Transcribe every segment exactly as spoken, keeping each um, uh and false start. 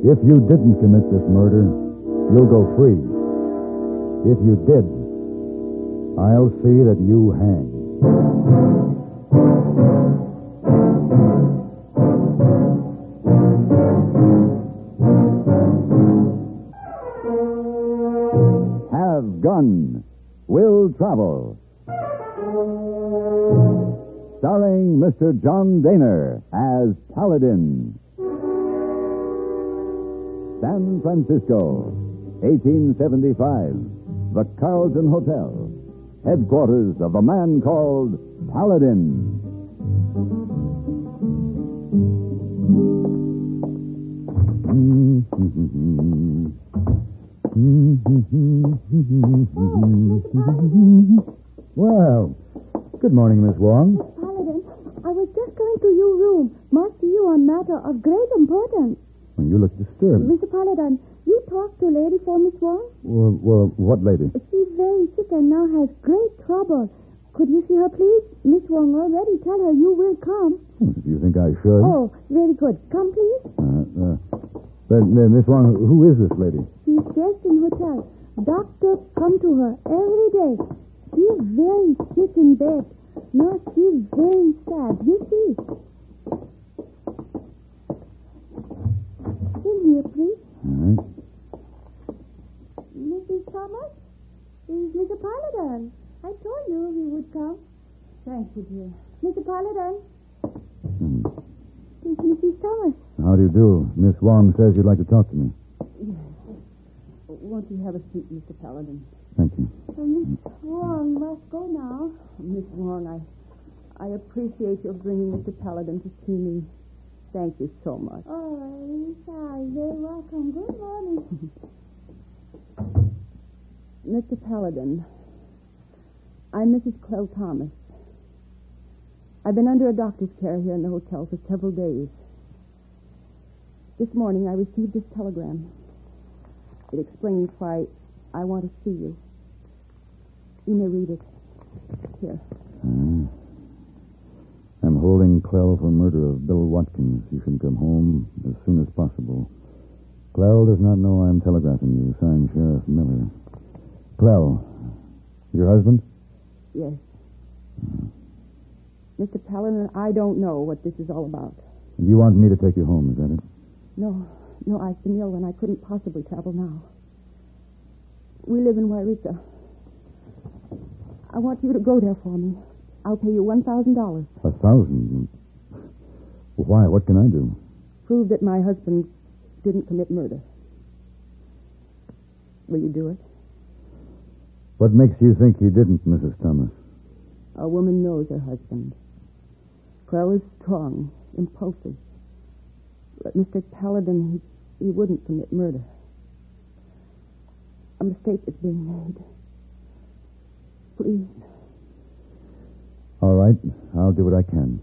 If you didn't commit this murder, you'll go free. If you did, I'll see that you hang. Have Gun. Will Travel. Starring Mister John Daner as Paladin. San Francisco, eighteen seventy-five. The Carlton Hotel. Headquarters of the man called Paladin. Well, good morning, Miss Wong. Miss Paladin, I was just going to your room. Must see you on matter of great importance. Well, you look disturbed. Mister Paladin, you talked to lady for Miss Wong? Well, well, what lady? She's very sick and now has great trouble. Could you see her, please? Miss Wong already tell her you will come. Well, if you think I should. Oh, very good. Come, please. Uh, uh, but, uh, Miss Wong, who is this lady? She's guest in hotel. Doctors come to her every day. She's very sick in bed. Now she's very sad. You see. In here, please. All right. Missus Thomas? This is Mister Paladin. I told you he would come. Thank you, dear. Mister Paladin? Hmm. It's Missus Thomas. How do you do? Miss Wong says you'd like to talk to me. Yes. Won't you have a seat, Mister Paladin? Thank you. Uh, Miss Wong must go now. Miss Wong, I, I appreciate your bringing Mister Paladin to see me. Thank you so much. Oh, Lisa, you're very welcome. Good morning. Mister Paladin, I'm Missus Clell Thomas. I've been under a doctor's care here in the hotel for several days. This morning I received this telegram. It explains why I want to see you. You may read it. Here. Uh, I'm holding Clell for murder of Bill Watkins. You should come home as soon as possible. Clell does not know I'm telegraphing you. Signed, Sheriff Miller. Clell, your husband? Yes. Uh. Mister Paladin, I don't know what this is all about. You want me to take you home, is that it? No. No, I've been ill and I couldn't possibly travel now. We live in Wairika. I want you to go there for me. I'll pay you one thousand dollars. A thousand? Why? What can I do? Prove that my husband didn't commit murder. Will you do it? What makes you think he didn't, Missus Thomas? A woman knows her husband. Clell is strong, impulsive. But Mister Paladin, he, he wouldn't commit murder. A mistake is being made. Please. All right. I'll do what I can.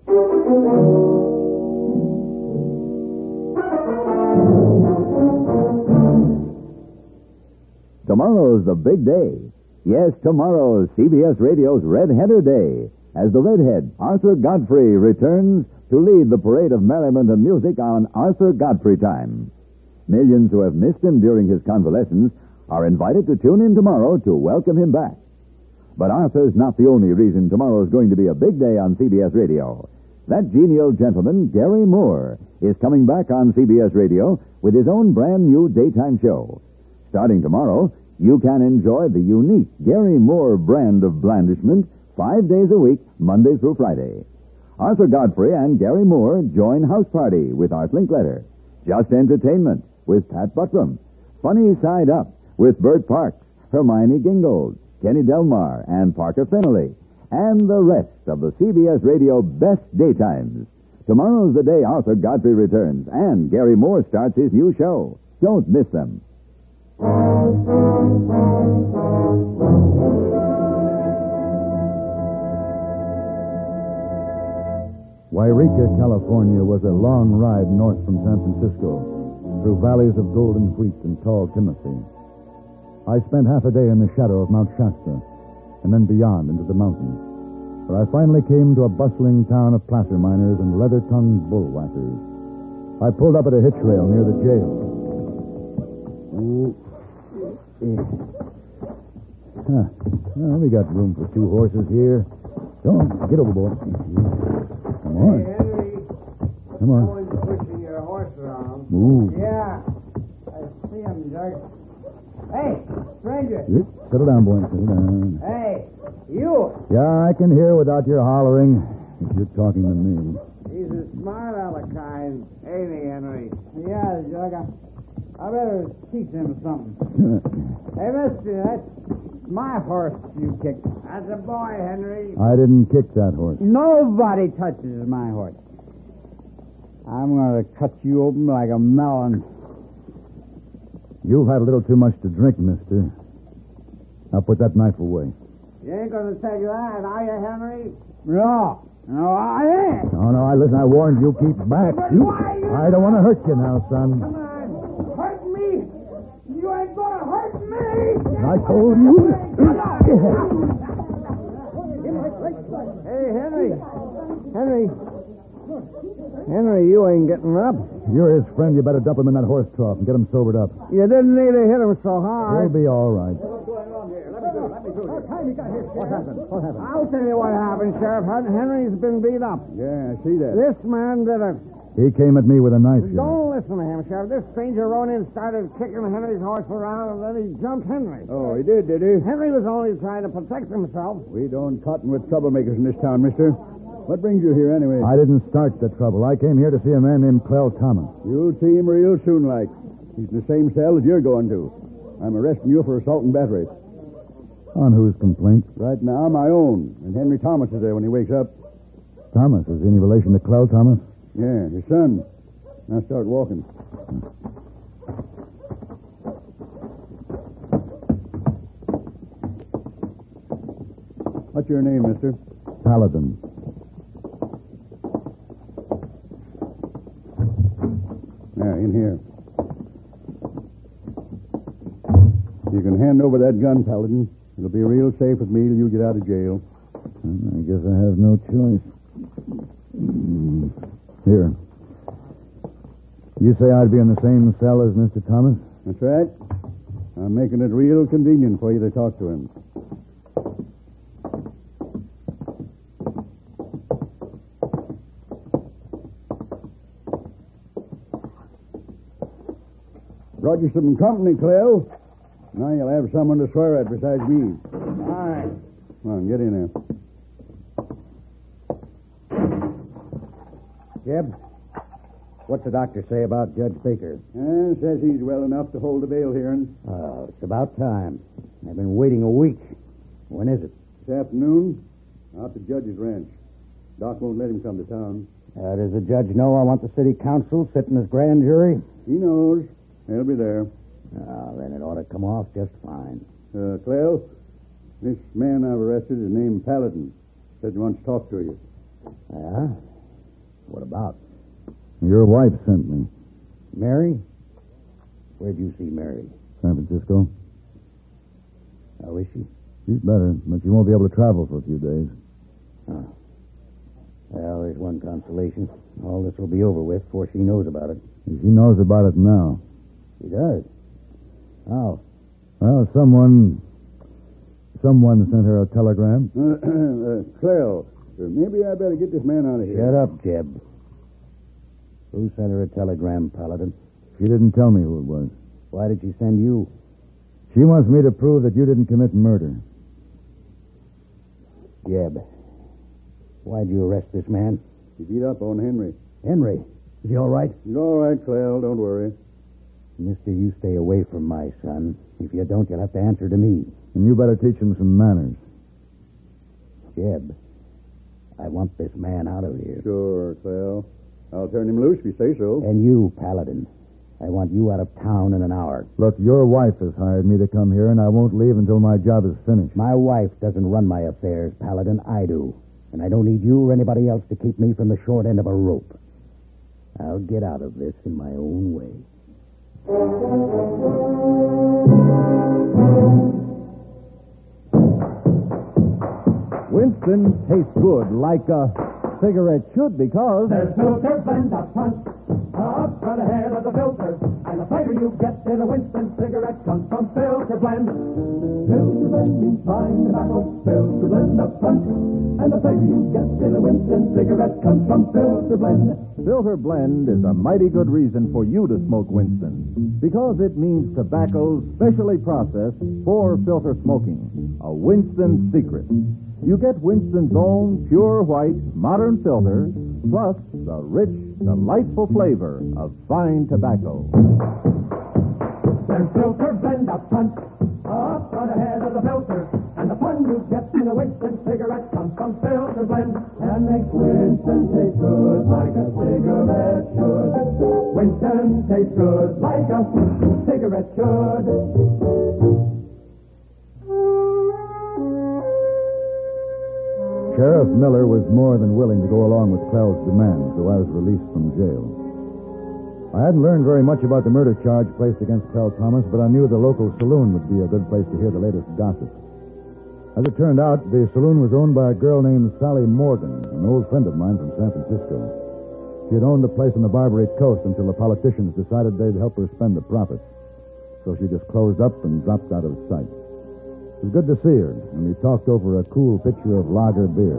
Tomorrow's the big day. Yes, tomorrow's C B S Radio's Red Header Day, as the Redhead, Arthur Godfrey, returns to lead the parade of merriment and music on Arthur Godfrey Time. Millions who have missed him during his convalescence are invited to tune in tomorrow to welcome him back. But Arthur's not the only reason tomorrow's going to be a big day on C B S Radio. That genial gentleman, Gary Moore, is coming back on C B S Radio with his own brand new daytime show. Starting tomorrow, you can enjoy the unique Gary Moore brand of blandishment five days a week, Monday through Friday. Arthur Godfrey and Gary Moore join House Party with Art Linkletter, Just Entertainment with Pat Buttram, Funny Side Up with Bert Parks, Hermione Gingold, Kenny Delmar, and Parker Fennelly, and the rest of the C B S Radio best daytimes. Tomorrow's the day Arthur Godfrey returns, and Gary Moore starts his new show. Don't miss them. Wairika, California was a long ride north from San Francisco, through valleys of golden wheat and tall timothy. I spent half a day in the shadow of Mount Shasta, and then beyond into the mountains, where I finally came to a bustling town of placer miners and leather-tongued bull whackers. I pulled up at a hitch rail near the jail. Ooh. Huh. Well, we got room for two horses here. Go on, get over, boy. Come on. Hey, Henry. Come on. No one's pushing your horse around. Move. Yeah. I see him, Dirk. Hey, stranger. Yep. Settle down, boy. Settle down. Hey, you. Yeah, I can hear without your hollering if you're talking to me. He's a smart aleck kind, ain't he, Henry? Yeah, Jug. I, I better teach him something. Hey, mister, that's my horse you kicked. That's a boy, Henry. I didn't kick that horse. Nobody touches my horse. I'm going to cut you open like a melon. You've had a little too much to drink, mister. Now put that knife away. You ain't going to take that, are you, Henry? No. No, I ain't. No, no, I listen, I warned you. Keep back. But You, why you- I don't want to hurt you now, son. Come on. Hurt me. You ain't going to hurt me. I told you. Hey, Henry. Henry. Henry, you ain't getting up. You're his friend. You better dump him in that horse trough and get him sobered up. You didn't need to hit him so He'll hard. be all right. What happened? What happened? I'll tell you what happened, Sheriff. Henry's been beat up. Yeah, I see that. This man did it. He came at me with a knife, Sheriff. Don't listen to him, Sheriff. This stranger rode in, started kicking Henry's horse around, and then he jumped Henry. Oh, he did, did he? Henry was only trying to protect himself. We don't cotton with troublemakers in this town, mister. What brings you here, anyway? I didn't start the trouble. I came here to see a man named Clell Thomas. You'll see him real soon, like. He's in the same cell as you're going to. I'm arresting you for assault and battery. On whose complaint? Right now, my own. And Henry Thomas is there when he wakes up. Thomas. Is he any relation to Clell Thomas? Yeah, his son. Now start walking. What's your name, mister? Paladin. Yeah, in here. You can hand over that gun, Paladin. It'll be real safe with me till you get out of jail. I guess I have no choice. Mm. Here. You say I'd be in the same cell as Mister Thomas? That's right. I'm making it real convenient for you to talk to him. Brought you some company, Clell. Now you'll have someone to swear at besides me. All right. Come on, get in there. Jeb, what's the doctor say about Judge Baker? Uh, says he's well enough to hold a bail hearing. Oh, it's about time. I've been waiting a week. When is it? This afternoon, out at the judge's ranch. Doc won't let him come to town. Uh, does the judge know I want the city council sitting as grand jury? He knows. He'll be there. Oh, then it ought to come off just fine. Uh, Clell, this man I've arrested is named Paladin. Says he wants to talk to you. Yeah? What about? Your wife sent me. Mary? Where'd you see Mary? San Francisco. How is she? She's better, but she won't be able to travel for a few days. Oh. Well, there's one consolation. All this will be over with before she knows about it. She knows about it now. She does? How? Well, someone... Someone sent her a telegram. Uh, uh, Clell, uh, maybe I better get this man out of here. Shut up, Jeb. Who sent her a telegram, Paladin? She didn't tell me who it was. Why did she send you? She wants me to prove that you didn't commit murder. Jeb, why'd you arrest this man? He beat up on Henry. Henry, is he all right? He's all right, Clell. Don't worry. Mister, you stay away from my son. If you don't, you'll have to answer to me. And you better teach him some manners. Jeb, I want this man out of here. Sure, Clell. I'll turn him loose if you say so. And you, Paladin, I want you out of town in an hour. Look, your wife has hired me to come here, and I won't leave until my job is finished. My wife doesn't run my affairs, Paladin. I do. And I don't need you or anybody else to keep me from the short end of a rope. I'll get out of this in my own way. Winston tastes good, like a cigarette should, because... There's no turbine up front, a Up front ahead of the filter, and the flavor you get in a Winston cigarette comes from Filter Blend. Filter Blend means fine tobacco, Filter Blend up front, and the flavor you get in a Winston cigarette comes from Filter Blend. Filter Blend is a mighty good reason for you to smoke Winston, because it means tobacco specially processed for filter smoking. A Winston secret. You get Winston's own pure white modern filter, plus the rich, delightful flavor of fine tobacco. There's Filter Blend up front, up front ahead of the filter, and the fun you get in a Winston cigarette comes from Filter Blend, and makes Winston taste good like a cigarette should. Winston tastes good like a cigarette should. Sheriff Miller was more than willing to go along with Clell's demands, so I was released from jail. I hadn't learned very much about the murder charge placed against Clell Thomas, but I knew the local saloon would be a good place to hear the latest gossip. As it turned out, the saloon was owned by a girl named Sally Morgan, an old friend of mine from San Francisco. She had owned the place on the Barbary Coast until the politicians decided they'd help her spend the profits. So she just closed up and dropped out of sight. It was good to see her, and we talked over a cool pitcher of lager beer.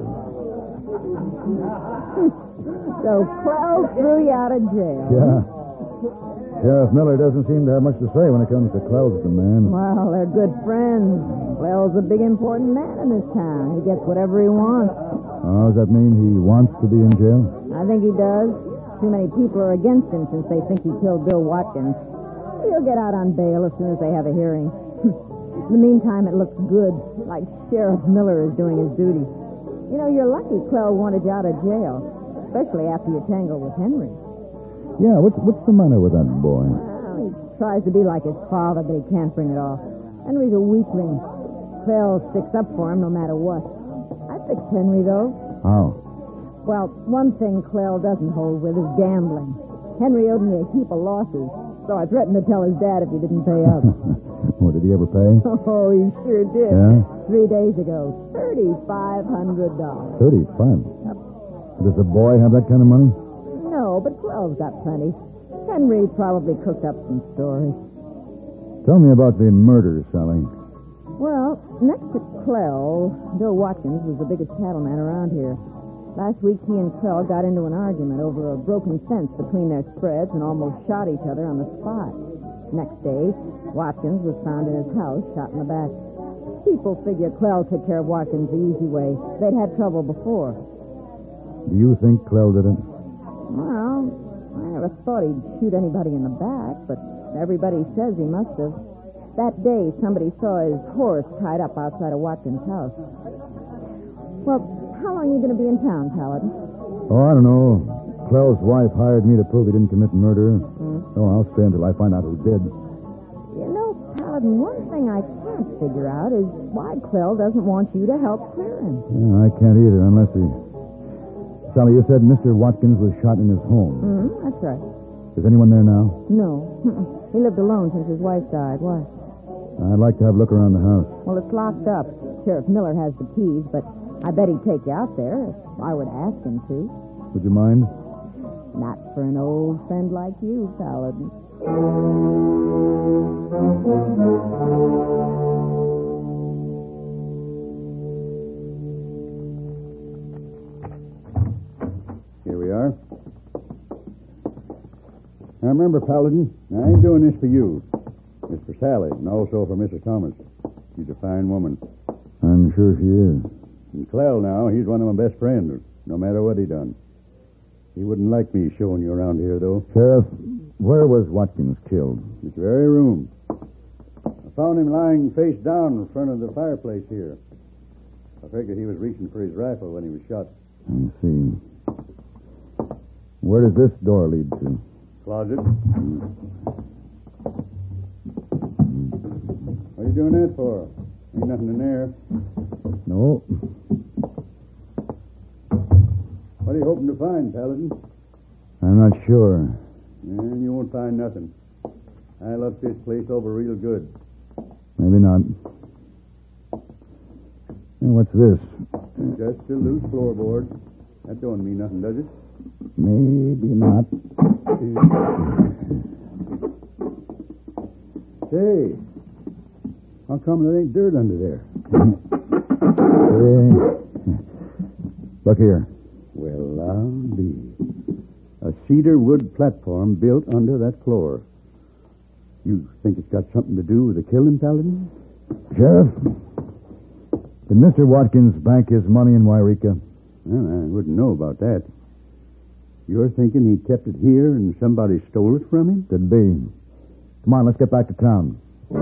So Clell threw you out of jail. Yeah. Sheriff Miller doesn't seem to have much to say when it comes to Clell's demand. Well, they're good friends. Clell's a big, important man in this town. He gets whatever he wants. Oh, does that mean he wants to be in jail? I think he does. Too many people are against him since they think he killed Bill Watkins. He'll get out on bail as soon as they have a hearing. In the meantime, it looks good, like Sheriff Miller is doing his duty. You know, you're lucky Clell wanted you out of jail, especially after you tangled with Henry. Yeah, what's, what's the matter with that boy? Well, he tries to be like his father, but he can't bring it off. Henry's a weakling. Clell sticks up for him no matter what. I fixed Henry, though. How? Well, one thing Clell doesn't hold with is gambling. Henry owed me a heap of losses, so I threatened to tell his dad if he didn't pay up. What, did he ever pay? Oh, he sure did. Yeah? Three days ago. thirty-five hundred dollars. Thirty-five? Yep. Does the boy have that kind of money? No, but Clell's got plenty. Henry probably cooked up some stories. Tell me about the murder, Sally. Well, next to Clell, Bill Watkins was the biggest cattleman around here. Last week, he and Clell got into an argument over a broken fence between their spreads and almost shot each other on the spot. Next day, Watkins was found in his house, shot in the back. People figure Clell took care of Watkins the easy way. They'd had trouble before. Do you think Clell did it? Well, I never thought he'd shoot anybody in the back, but everybody says he must have. That day, somebody saw his horse tied up outside of Watkins' house. Well, how long are you going to be in town, Paladin? Oh, I don't know. Clell's wife hired me to prove he didn't commit murder. Mm. Oh, I'll stay until I find out who did. You know, Paladin, one thing I can't figure out is why Clell doesn't want you to help clear him. Yeah, I can't either, unless he... Sally, you said Mister Watkins was shot in his home. Mm, that's right. Is anyone there now? No. He lived alone since his wife died. Why? I'd like to have a look around the house. Well, it's locked up. Sheriff Miller has the keys, but I bet he'd take you out there if I were to ask him to. Would you mind? Not for an old friend like you, Paladin. Here we are. Now, remember, Paladin, I ain't doing this for you. It's for Sally, and also for Missus Thomas. She's a fine woman. I'm sure she is. And Clell, now, he's one of my best friends, no matter what he done. He wouldn't like me showing you around here, though. Sheriff, where was Watkins killed? This very room. I found him lying face down in front of the fireplace here. I figured he was reaching for his rifle when he was shot. I see. Where does this door lead to? Closet. What are you doing that for? Ain't nothing in there. No. What are you hoping to find, Paladin? I'm not sure. And you won't find nothing. I looked this place over real good. Maybe not. And what's this? Just a loose floorboard. That don't mean nothing, does it? Maybe not. Say, how come there ain't dirt under there? Hey. Look here. Well, I'll be. A cedar wood platform built under that floor. You think it's got something to do with the killing, Paladin? Sheriff, did Mister Watkins bank his money in Wairika? Well, I wouldn't know about that. You're thinking he kept it here and somebody stole it from him? Could be. Come on, let's get back to town.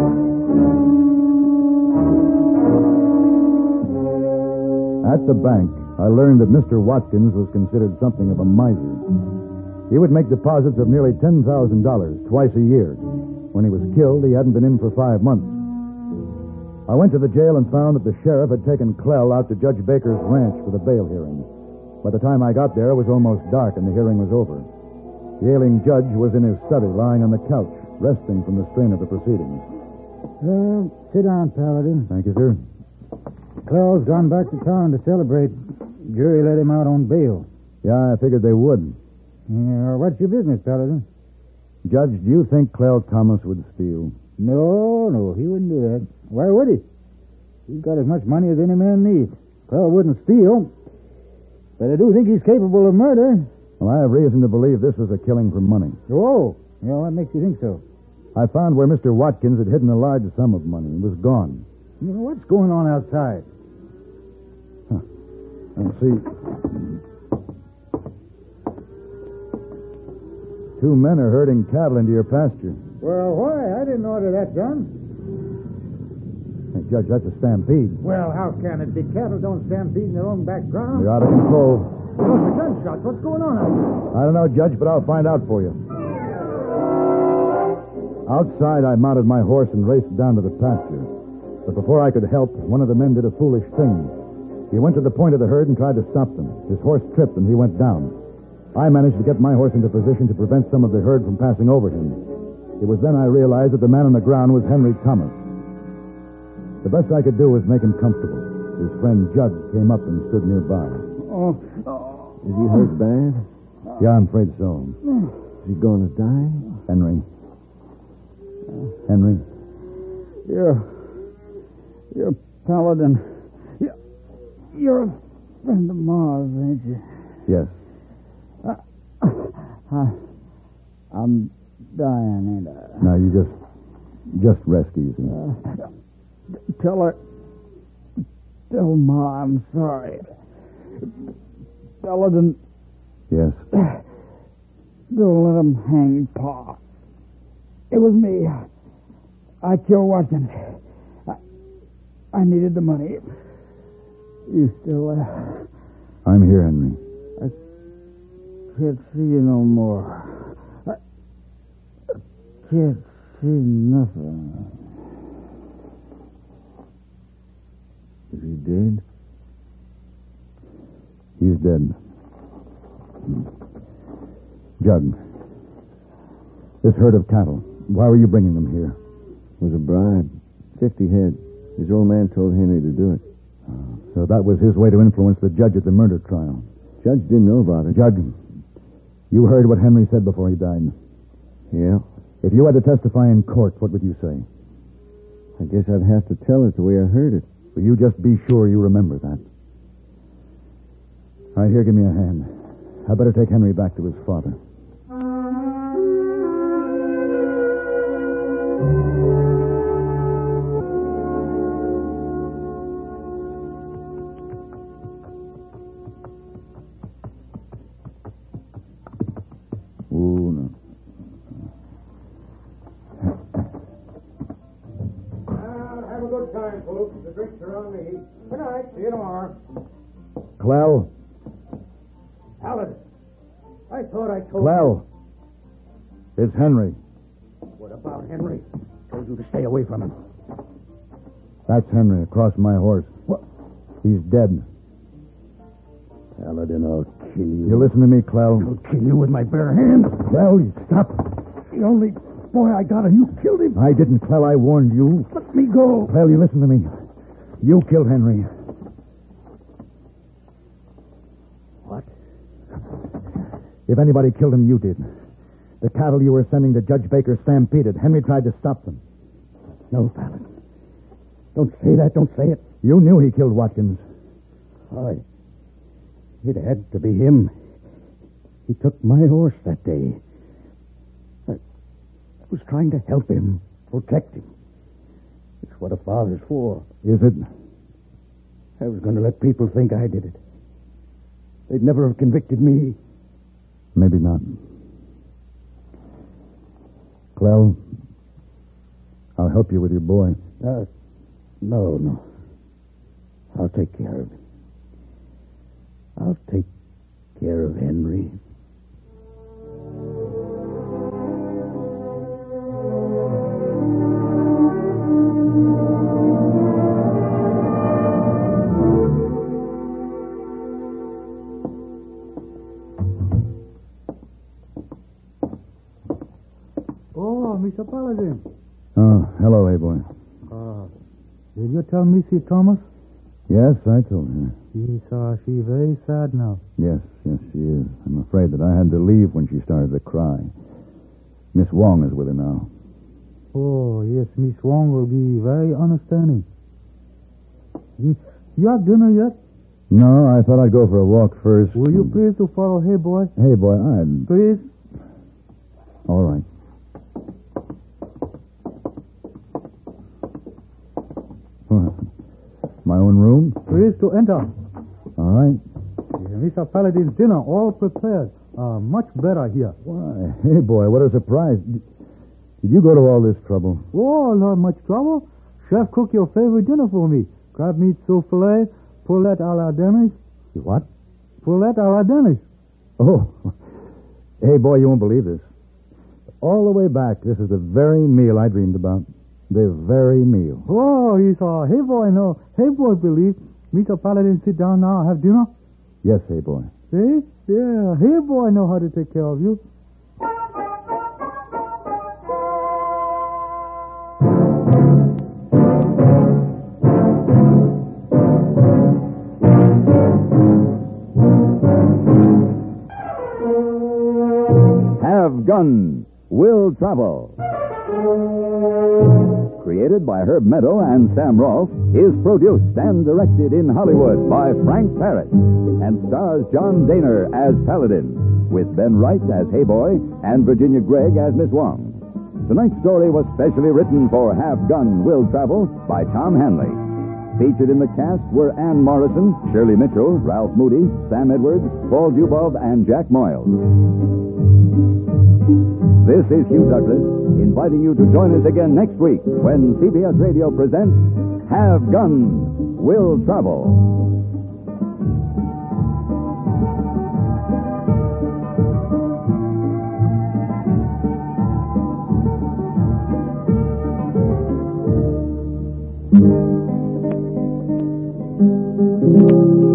At the bank, I learned that Mister Watkins was considered something of a miser. He would make deposits of nearly ten thousand dollars twice a year. When he was killed, he hadn't been in for five months. I went to the jail and found that the sheriff had taken Clell out to Judge Baker's ranch for the bail hearing. By the time I got there, it was almost dark and the hearing was over. The ailing judge was in his study, lying on the couch, resting from the strain of the proceedings. Uh, sit down, Paladin. Thank you, sir. Clell's gone back to town to celebrate. Jury let him out on bail. Yeah, I figured they would. Yeah, what's your business, Paladin? Judge, do you think Clell Thomas would steal? No, no, he wouldn't do that. Why would he? He's got as much money as any man needs. Clell wouldn't steal. But I do think he's capable of murder. Well, I have reason to believe this was a killing for money. Oh, yeah, what makes you think so? I found where Mister Watkins had hidden a large sum of money. It was gone. You know, what's going on outside? Huh. Let's see. Two men are herding cattle into your pasture. Well, why? I didn't order that done. Hey, Judge, that's a stampede. Well, how can it be? Cattle don't stampede in their own background. They're out of control. Those are gunshots. What's going on out there? I don't know, Judge, but I'll find out for you. Outside, I mounted my horse and raced down to the pasture. But before I could help, one of the men did a foolish thing. He went to the point of the herd and tried to stop them. His horse tripped and he went down. I managed to get my horse into position to prevent some of the herd from passing over him. It was then I realized that the man on the ground was Henry Thomas. The best I could do was make him comfortable. His friend Judd came up and stood nearby. Oh, oh. Is he hurt bad? Yeah, I'm afraid so. Is he going to die? Henry. Henry. You're... You're Paladin. You're, you're a friend of Mars, ain't you? Yes. I, I'm dying, ain't I? Now, you just... Just rest easy. Uh, tell her... Tell Ma I'm sorry. Paladin... Yes. Don't let him hang Pa. It was me. I killed Watkins. I, I needed the money. You still there? I'm here, Henry. Can't see you no more. I can't see nothing. Is he dead? He's dead. Jug, this herd of cattle, why were you bringing them here? It was a bribe. Fifty head. His old man told Henry to do it. Uh, so that was his way to influence the judge at the murder trial. Judge didn't know about it. Jug, you heard what Henry said before he died. Yeah. If you had to testify in court, what would you say? I guess I'd have to tell it the way I heard it. Will you just be sure you remember that? All right, here, give me a hand. I better take Henry back to his father. Oh, no. Well, have a good time, folks. The drinks are on me. Good night. See you tomorrow. Clell. Paladin. I thought I told Clell. It's Henry. you. What about Henry? Told you to stay away from him. That's Henry across my horse. What? He's dead. Paladin, I'll kill you. You listen to me, Clell. I'll kill you with my bare hands. Clell, you stop. The only boy I got, and you killed him. I didn't, Clell. I warned you. Let me go. Clell, you listen to me. You killed Henry. What? If anybody killed him, you did. The cattle you were sending to Judge Baker stampeded. Henry tried to stop them. No, Paladin. Don't say that. Don't say it. You knew he killed Watkins. I... It had to be him. He took my horse that day. I, I was trying to help him, protect him. It's what a father's for. Is it? I was going to let people think I did it. They'd never have convicted me. Maybe not. Clell, I'll help you with your boy. Uh, no, no. I'll take care of him. I'll take care of Henry. Oh, Mister Paladin. Oh, hello, hey boy. Uh, did you tell Missy Thomas? Yes, I told her. She's uh, she very sad now. Yes, yes, she is. I'm afraid that I had to leave when she started to cry. Miss Wong is with her now. Oh, yes, Miss Wong will be very understanding. You, you have dinner yet? No, I thought I'd go for a walk first. Will you please to follow Hey Boy? Hey boy, I'd... Please? All right. My own room? Please to enter. All right. Yeah, Mister Paladin's dinner all prepared. Uh, much better here. Why, hey boy, what a surprise. Did, did you go to all this trouble? Oh, not much trouble. Chef cook your favorite dinner for me. Crab meat souffle, poulet à la Dennis. What? Poulet à la Dennis. Oh, hey boy, you won't believe this. All the way back, this is the very meal I dreamed about. The very meal. Oh, he's a Hey Boy, no. Hey Boy, believe. Mister Paladin, sit down now, have dinner. Yes, hey boy. See? Yeah, Hey Boy know how to take care of you. Have Gun Will Travel. Created by Herb Meadow and Sam Rolfe, is produced and directed in Hollywood by Frank Parrott and stars John Daner as Paladin, with Ben Wright as Hey Boy and Virginia Gregg as Miss Wong. Tonight's story was specially written for Have Gun Will Travel by Tom Hanley. Featured in the cast were Ann Morrison, Shirley Mitchell, Ralph Moody, Sam Edwards, Paul Dubov, and Jack Moyles. This is Hugh Douglas, inviting you to join us again next week when C B S Radio presents Have Gun Will Travel. Thank you.